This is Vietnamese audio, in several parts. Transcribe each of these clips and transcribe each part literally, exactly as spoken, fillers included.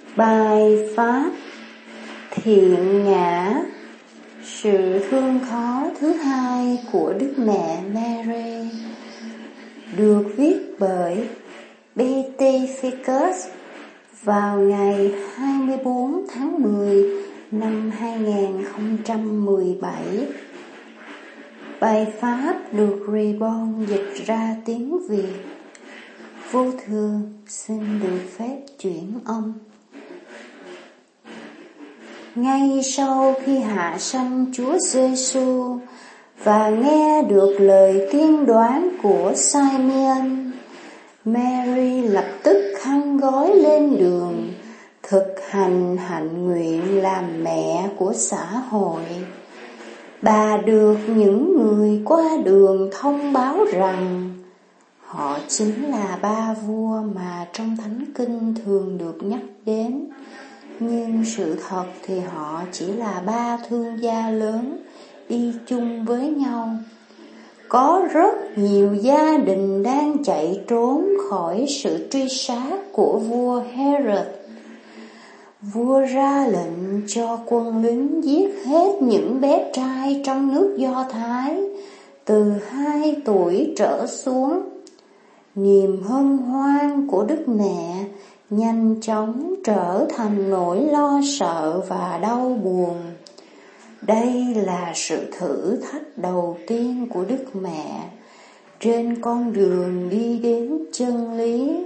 Bài pháp thiện ngã, sự thương khó thứ hai của Đức Mẹ Mary, được viết bởi Beatificus vào ngày hai mươi bốn tháng mười năm hai nghìn không trăm mười bảy. Bài pháp được Reborn dịch ra tiếng Việt. Vô thường xin được phép chuyển âm. Ngay sau khi hạ sanh Chúa Giêsu và nghe được lời tiên đoán của Simeon, Mary lập tức khăn gói lên đường, thực hành hạnh nguyện làm mẹ của xã hội. Bà được những người qua đường thông báo rằng họ chính là ba vua mà trong Thánh Kinh thường được nhắc đến, nhưng sự thật thì họ chỉ là ba thương gia lớn đi chung với nhau. Có rất nhiều gia đình đang chạy trốn khỏi sự truy sát của vua Herod. Vua ra lệnh cho quân lính giết hết những bé trai trong nước Do Thái từ hai tuổi trở xuống. Niềm hân hoan của Đức Mẹ nhanh chóng trở thành nỗi lo sợ và đau buồn. Đây là sự thử thách đầu tiên của Đức Mẹ trên con đường đi đến chân lý.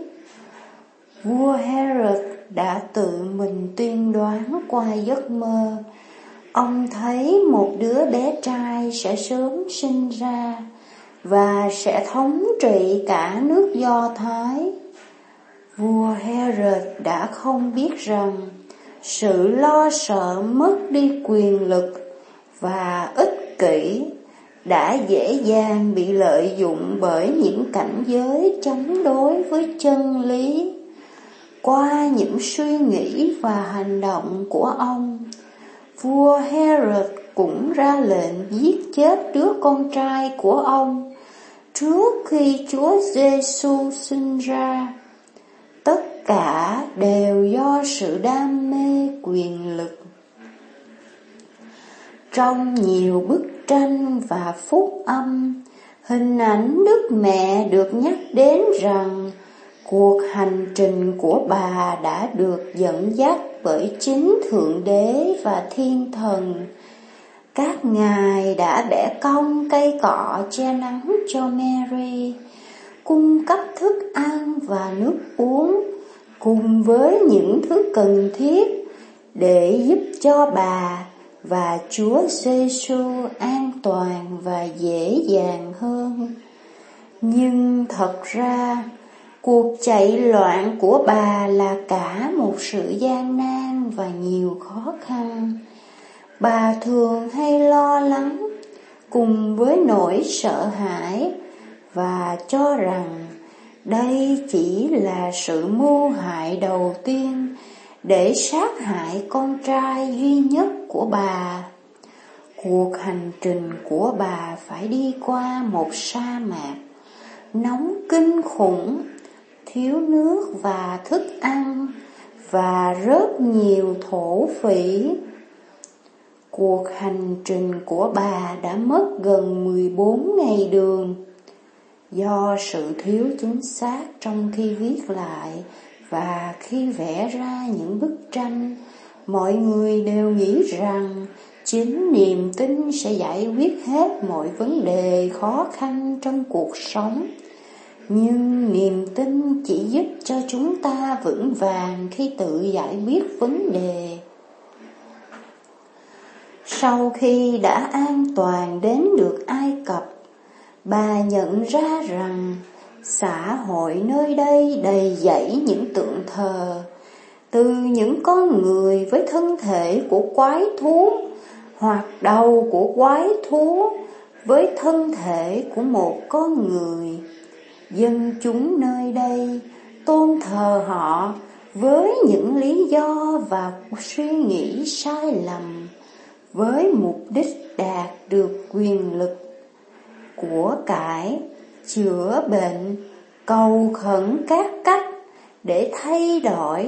Vua Herod đã tự mình tiên đoán qua giấc mơ. Ông thấy một đứa bé trai sẽ sớm sinh ra và sẽ thống trị cả nước Do Thái. Vua Herod đã không biết rằng sự lo sợ mất đi quyền lực và ích kỷ đã dễ dàng bị lợi dụng bởi những cảnh giới chống đối với chân lý. Qua những suy nghĩ và hành động của ông, vua Herod cũng ra lệnh giết chết đứa con trai của ông trước khi Chúa Giêsu sinh ra. Tất cả đều do sự đam mê quyền lực. Trong nhiều bức tranh và phúc âm, hình ảnh Đức Mẹ được nhắc đến rằng cuộc hành trình của bà đã được dẫn dắt bởi chính Thượng Đế và Thiên Thần. Các ngài đã bẻ cong cây cọ che nắng cho Mary, cung cấp thức ăn và nước uống cùng với những thứ cần thiết để giúp cho bà và Chúa Giêsu an toàn và dễ dàng hơn. Nhưng thật ra, cuộc chạy loạn của bà là cả một sự gian nan và nhiều khó khăn. Bà thường hay lo lắng cùng với nỗi sợ hãi và cho rằng đây chỉ là sự mưu hại đầu tiên để sát hại con trai duy nhất của bà. Cuộc hành trình của bà phải đi qua một sa mạc nóng kinh khủng, thiếu nước và thức ăn và rất nhiều thổ phỉ. Cuộc hành trình của bà đã mất gần mười bốn ngày đường. Do sự thiếu chính xác trong khi viết lại và khi vẽ ra những bức tranh, mọi người đều nghĩ rằng chính niềm tin sẽ giải quyết hết mọi vấn đề khó khăn trong cuộc sống. Nhưng niềm tin chỉ giúp cho chúng ta vững vàng khi tự giải quyết vấn đề. Sau khi đã an toàn đến được Ai Cập, bà nhận ra rằng xã hội nơi đây đầy dẫy những tượng thờ, từ những con người với thân thể của quái thú hoặc đầu của quái thú với thân thể của một con người. Dân chúng nơi đây tôn thờ họ với những lý do và suy nghĩ sai lầm, với mục đích đạt được quyền lực, của cải, chữa bệnh, cầu khẩn các cách để thay đổi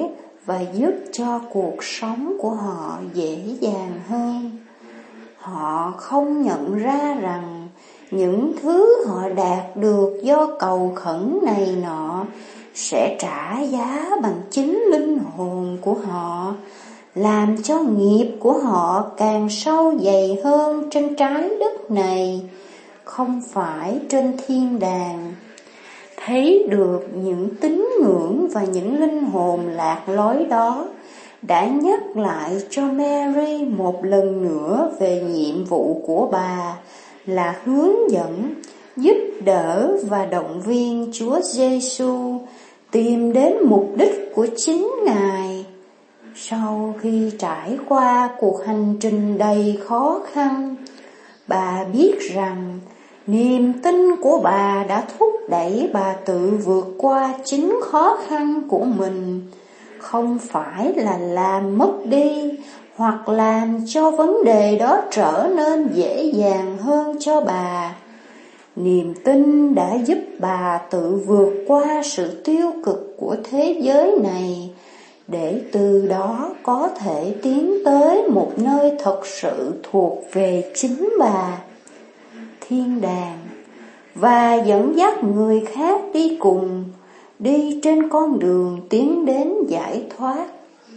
và giúp cho cuộc sống của họ dễ dàng hơn. Họ không nhận ra rằng những thứ họ đạt được do cầu khẩn này nọ sẽ trả giá bằng chính linh hồn của họ, làm cho nghiệp của họ càng sâu dày hơn trên trái đất này, không phải trên thiên đàng. Thấy được những tín ngưỡng và những linh hồn lạc lối đó đã nhắc lại cho Mary một lần nữa về nhiệm vụ của bà là hướng dẫn, giúp đỡ và động viên Chúa Giêsu tìm đến mục đích của chính Ngài. Sau khi trải qua cuộc hành trình đầy khó khăn, bà biết rằng niềm tin của bà đã thúc đẩy bà tự vượt qua chính khó khăn của mình, không phải là làm mất đi hoặc làm cho vấn đề đó trở nên dễ dàng hơn cho bà. Niềm tin đã giúp bà tự vượt qua sự tiêu cực của thế giới này, để từ đó có thể tiến tới một nơi thật sự thuộc về chính bà, thiên đàng, và dẫn dắt người khác đi cùng, đi trên con đường tiến đến giải thoát.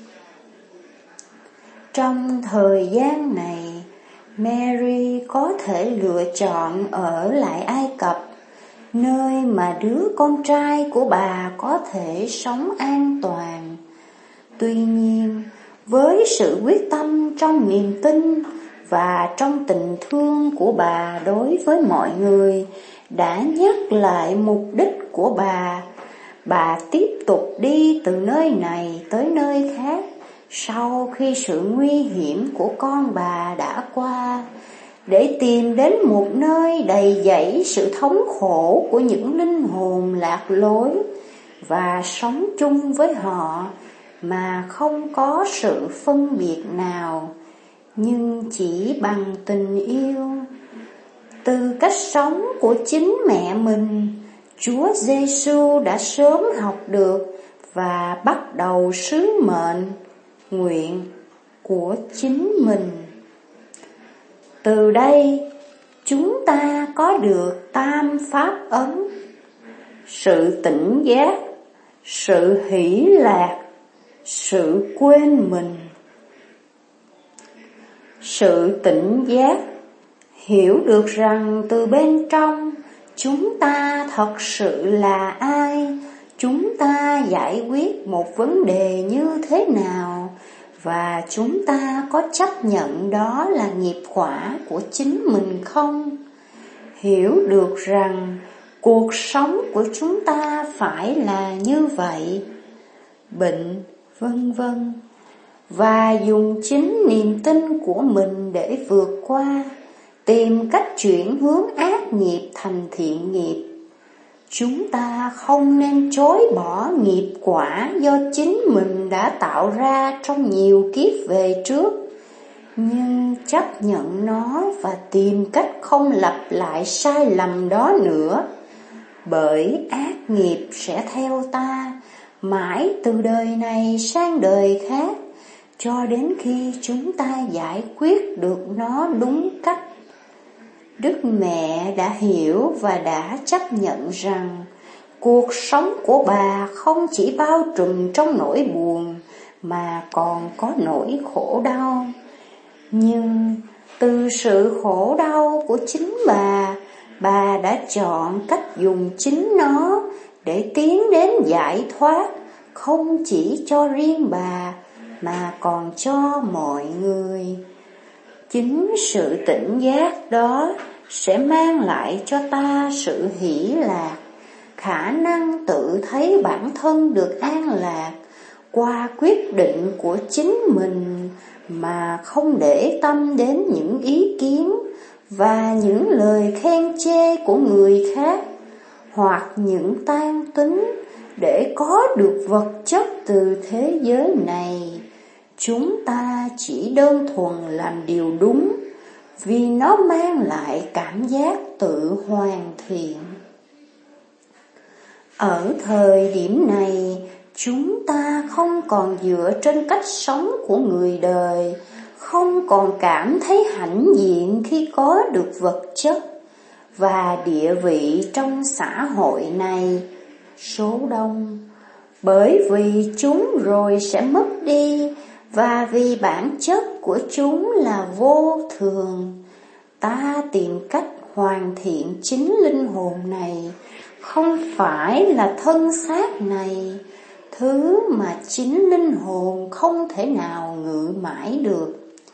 Trong thời gian này, Mary có thể lựa chọn ở lại Ai Cập, nơi mà đứa con trai của bà có thể sống an toàn. Tuy nhiên, với sự quyết tâm trong niềm tin và trong tình thương của bà đối với mọi người đã nhắc lại mục đích của bà, bà tiếp tục đi từ nơi này tới nơi khác sau khi sự nguy hiểm của con bà đã qua, để tìm đến một nơi đầy dẫy sự thống khổ của những linh hồn lạc lối và sống chung với họ mà không có sự phân biệt nào, nhưng chỉ bằng tình yêu. Từ cách sống của chính mẹ mình, Chúa Giêsu đã sớm học được và bắt đầu sứ mệnh nguyện của chính mình. Từ đây, chúng ta có được tam pháp ấn: sự tỉnh giác, sự hỷ lạc, sự quên mình. Sự tỉnh giác hiểu được rằng từ bên trong chúng ta thật sự là ai, chúng ta giải quyết một vấn đề như thế nào, và chúng ta có chấp nhận đó là nghiệp quả của chính mình không. Hiểu được rằng cuộc sống của chúng ta phải là như vậy, bệnh, vân vân, và dùng chính niềm tin của mình để vượt qua, tìm cách chuyển hướng ác nghiệp thành thiện nghiệp. Chúng ta không nên chối bỏ nghiệp quả do chính mình đã tạo ra trong nhiều kiếp về trước, nhưng chấp nhận nó và tìm cách không lặp lại sai lầm đó nữa, bởi ác nghiệp sẽ theo ta mãi từ đời này sang đời khác, cho đến khi chúng ta giải quyết được nó đúng cách. Đức Mẹ đã hiểu và đã chấp nhận rằng cuộc sống của bà không chỉ bao trùm trong nỗi buồn mà còn có nỗi khổ đau. Nhưng từ sự khổ đau của chính bà, bà đã chọn cách dùng chính nó để tiến đến giải thoát, không chỉ cho riêng bà mà còn cho mọi người. Chính sự tỉnh giác đó sẽ mang lại cho ta sự hỷ lạc, khả năng tự thấy bản thân được an lạc qua quyết định của chính mình, mà không để tâm đến những ý kiến và những lời khen chê của người khác, hoặc những toan tính để có được vật chất từ thế giới này. Chúng ta chỉ đơn thuần làm điều đúng vì nó mang lại cảm giác tự hoàn thiện. Ở thời điểm này, chúng ta không còn dựa trên cách sống của người đời, không còn cảm thấy hãnh diện khi có được vật chất và địa vị trong xã hội này, số đông, bởi vì chúng rồi sẽ mất đi, và vì bản chất của chúng là vô thường. Ta tìm cách hoàn thiện chính linh hồn này, không phải là thân xác này, thứ mà chính linh hồn không thể nào ngự mãi được.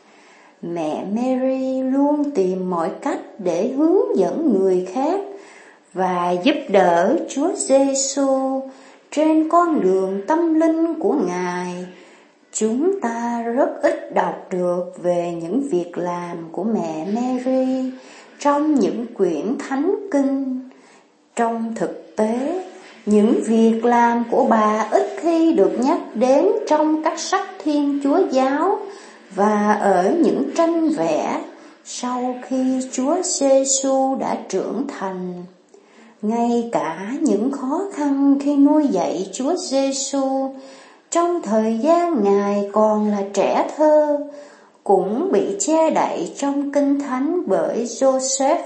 Mẹ Mary luôn tìm mọi cách để hướng dẫn người khác và giúp đỡ Chúa Giêsu trên con đường tâm linh của Ngài. Chúng ta rất ít đọc được về những việc làm của mẹ Mary trong những quyển thánh kinh. Trong thực tế, những việc làm của bà ít khi được nhắc đến trong các sách Thiên Chúa giáo và ở những tranh vẽ sau khi Chúa Giêsu đã trưởng thành. Ngay cả những khó khăn khi nuôi dạy Chúa Giêsu trong thời gian Ngài còn là trẻ thơ cũng bị che đậy trong Kinh Thánh bởi Joseph.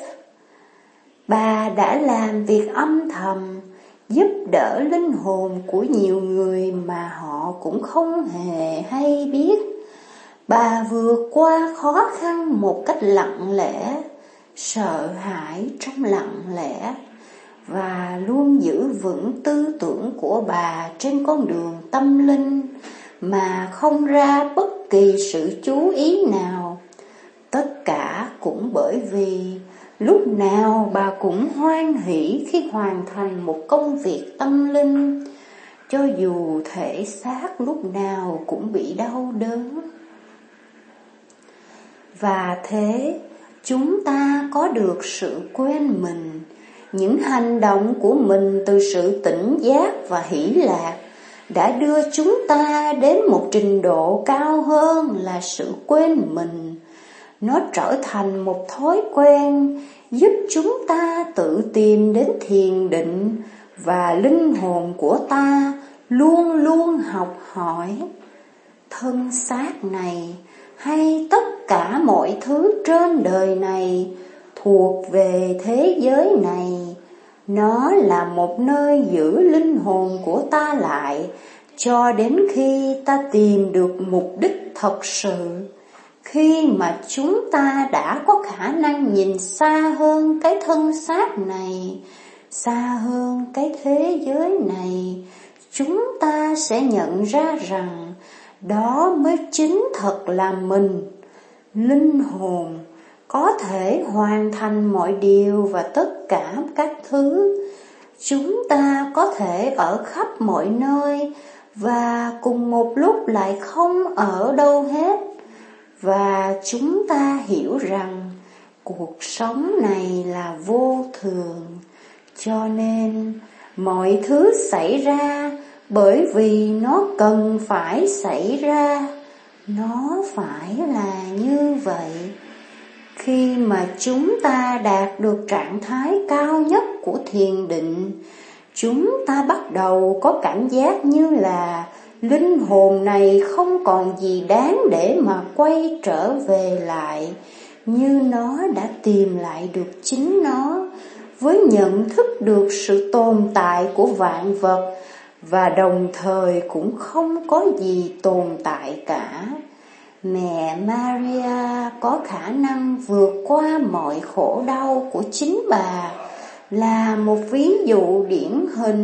Bà đã làm việc âm thầm, giúp đỡ linh hồn của nhiều người mà họ cũng không hề hay biết. Bà vượt qua khó khăn một cách lặng lẽ, sợ hãi trong lặng lẽ, và luôn giữ vững tư tưởng của bà trên con đường tâm linh mà không ra bất kỳ sự chú ý nào. Tất cả cũng bởi vì lúc nào bà cũng hoan hỷ khi hoàn thành một công việc tâm linh, cho dù thể xác lúc nào cũng bị đau đớn. Và thế, chúng ta có được sự quên mình, những hành động của mình từ sự tỉnh giác và hỷ lạc đã đưa chúng ta đến một trình độ cao hơn là sự quên mình. Nó trở thành một thói quen, giúp chúng ta tự tìm đến thiền định, và linh hồn của ta luôn luôn học hỏi. Thân xác này hay tất cả mọi thứ trên đời này thuộc về thế giới này. Nó là một nơi giữ linh hồn của ta lại cho đến khi ta tìm được mục đích thật sự. Khi mà chúng ta đã có khả năng nhìn xa hơn cái thân xác này, xa hơn cái thế giới này, chúng ta sẽ nhận ra rằng đó mới chính thật là mình. Linh hồn có thể hoàn thành mọi điều và tất cả các thứ. Chúng ta có thể ở khắp mọi nơi và cùng một lúc lại không ở đâu hết. Và chúng ta hiểu rằng cuộc sống này là vô thường, cho nên mọi thứ xảy ra bởi vì nó cần phải xảy ra. Nó phải là như vậy. Khi mà chúng ta đạt được trạng thái cao nhất của thiền định, chúng ta bắt đầu có cảm giác như là linh hồn này không còn gì đáng để mà quay trở về lại, như nó đã tìm lại được chính nó, với nhận thức được sự tồn tại của vạn vật, và đồng thời cũng không có gì tồn tại cả. Mẹ Maria có khả năng vượt qua mọi khổ đau của chính bà, là một ví dụ điển hình.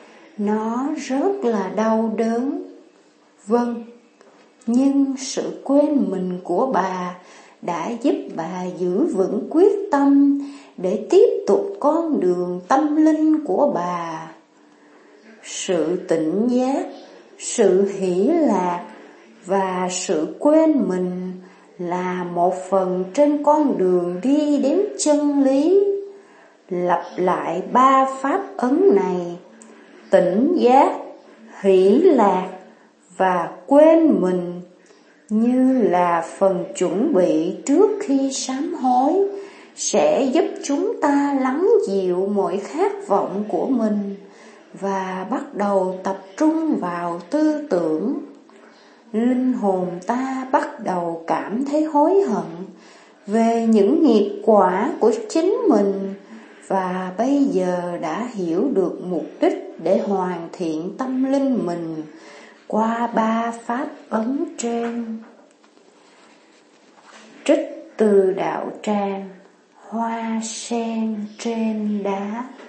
Nó rất là đau đớn, vâng, nhưng sự quên mình của bà đã giúp bà giữ vững quyết tâm để tiếp tục con đường tâm linh của bà. Sự tỉnh giác, sự hỷ lạc và sự quên mình là một phần trên con đường đi đến chân lý. Lặp lại ba pháp ấn này: tỉnh giác, hỷ lạc và quên mình, như là phần chuẩn bị trước khi sám hối, sẽ giúp chúng ta lắng dịu mọi khát vọng của mình và bắt đầu tập trung vào tư tưởng. Linh hồn ta bắt đầu cảm thấy hối hận về những nghiệp quả của chính mình và bây giờ đã hiểu được mục đích để hoàn thiện tâm linh mình qua ba pháp ấn trên. Trích từ đạo tràng Hoa sen trên đá.